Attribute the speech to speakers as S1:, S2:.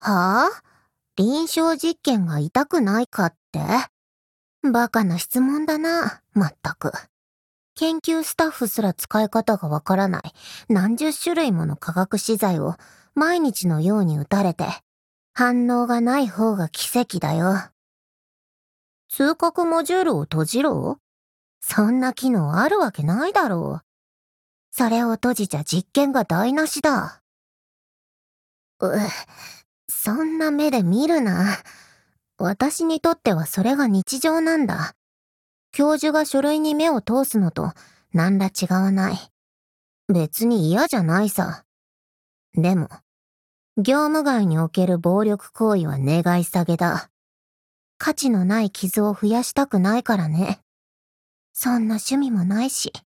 S1: はあ？臨床実験が痛くないかって？バカな質問だな、まったく。研究スタッフすら使い方がわからない何十種類もの化学資材を毎日のように打たれて、反応がない方が奇跡だよ。通覚モジュールを閉じろ？そんな機能あるわけないだろう。それを閉じちゃ実験が台無しだ。そんな目で見るな。私にとってはそれが日常なんだ。教授が書類に目を通すのと何ら違わない。別に嫌じゃないさ。でも、業務外における暴力行為は願い下げだ。価値のない傷を増やしたくないからね。そんな趣味もないし。